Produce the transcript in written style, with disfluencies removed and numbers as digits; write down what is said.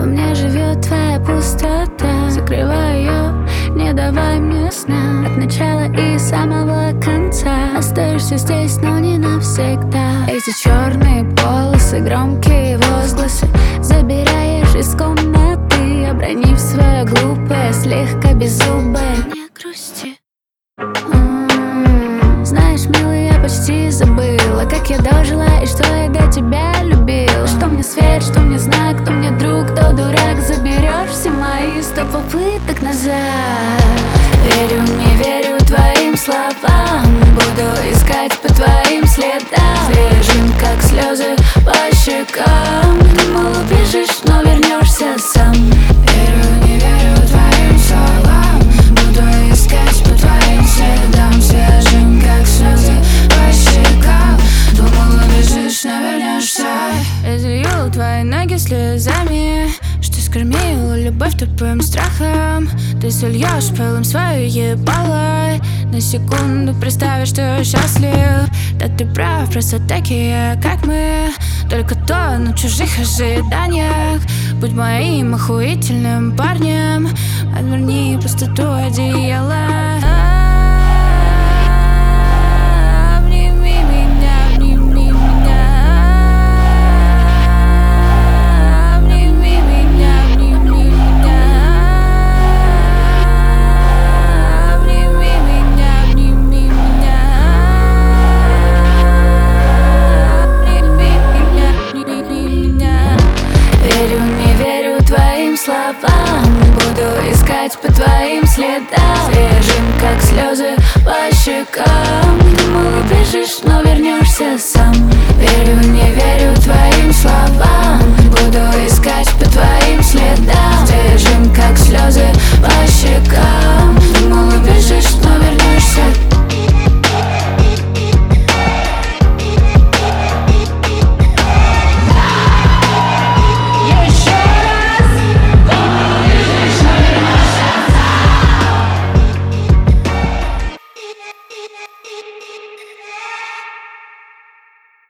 мне живет твоя пустота. Закрывай ее, не давай мне сна. От начала и самого конца. Остаешься здесь, но не навсегда. Эти черные полосы, громкие возгласы забираешь из комнаты, обронив свое глупое, слегка беззубое. Не грусти. Знаешь, милый, я почти забыла, как я дожила и что я до тебя любила. Что мне свет, что мне знак, кто мне друг, кто дурак. Заберешь все мои 100 попыток назад. Верю, не верю твоим словам, буду искать по твоим следам. Свежим, как слезы по щекам. Думал, убежишь, но вернешься сам. Верю, не верю твоим словам, буду искать по твоим следам. Свежим, как слезы по щекам. Думал, убежишь, но вернешься. Я залью твои ноги слезами, что скормила любовь тупым страхом. Ты сольешь пылом свою ебало. На секунду представишь, что я счастлив. Да ты прав, просто такие, как мы. Только тону в чужих ожиданиях. Будь моим охуительным парнем, отверни пустоту одеяла. Буду искать по твоим следам. Свежим, как слезы по щекам. Думал, убежишь, но вернешься сам. Верю, не верю твоим